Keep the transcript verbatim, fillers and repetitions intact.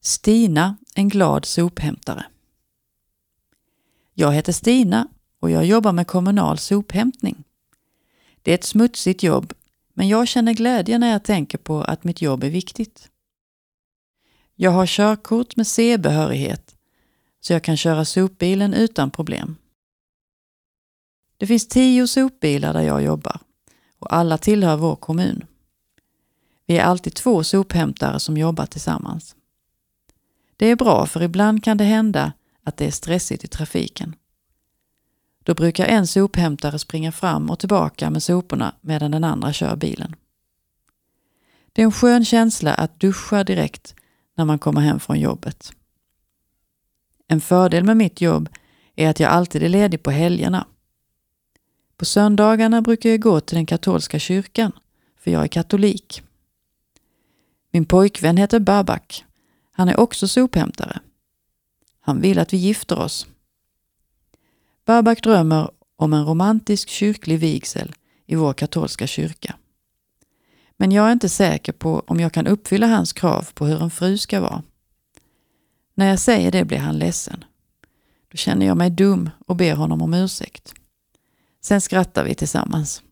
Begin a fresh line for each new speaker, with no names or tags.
Stina, en glad sophämtare. Jag heter Stina och jag jobbar med kommunal sophämtning. Det är ett smutsigt jobb, men jag känner glädje när jag tänker på att mitt jobb är viktigt. Jag har körkort med C-behörighet så jag kan köra sopbilen utan problem. Det finns tio sopbilar där jag jobbar och alla tillhör vår kommun. Vi är alltid två sophämtare som jobbar tillsammans. Det är bra för ibland kan det hända att det är stressigt i trafiken. Då brukar en sophämtare springa fram och tillbaka med soporna medan den andra kör bilen. Det är en skön känsla att duscha direkt när man kommer hem från jobbet. En fördel med mitt jobb är att jag alltid är ledig på helgerna. På söndagarna brukar jag gå till den katolska kyrkan, för jag är katolik. Min pojkvän heter Babak. Han är också sophämtare. Han vill att vi gifter oss. Babak drömmer om en romantisk kyrklig vigsel i vår katolska kyrka. Men jag är inte säker på om jag kan uppfylla hans krav på hur en fru ska vara. När jag säger det blir han ledsen. Då känner jag mig dum och ber honom om ursäkt. Sen skrattar vi tillsammans.